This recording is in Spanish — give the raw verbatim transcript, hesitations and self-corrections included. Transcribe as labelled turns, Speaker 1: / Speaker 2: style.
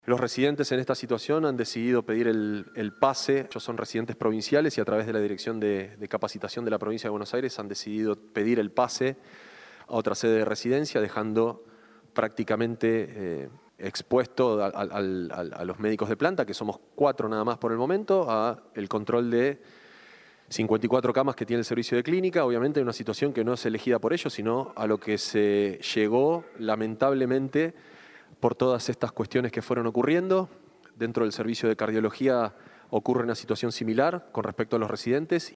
Speaker 1: Los residentes en esta situación han decidido pedir el, el pase. Ellos son residentes provinciales y a través de la Dirección de, de Capacitación de la Provincia de Buenos Aires han decidido pedir el pase a otra sede de residencia, dejando prácticamente eh, expuesto a, a, a, a los médicos de planta, que somos cuatro nada más por el momento, a el control de cincuenta y cuatro camas que tiene el servicio de clínica. Obviamente una situación que no es elegida por ellos, sino a lo que se llegó lamentablemente por todas estas cuestiones que fueron ocurriendo. Dentro del servicio de cardiología ocurre una situación similar con respecto a los residentes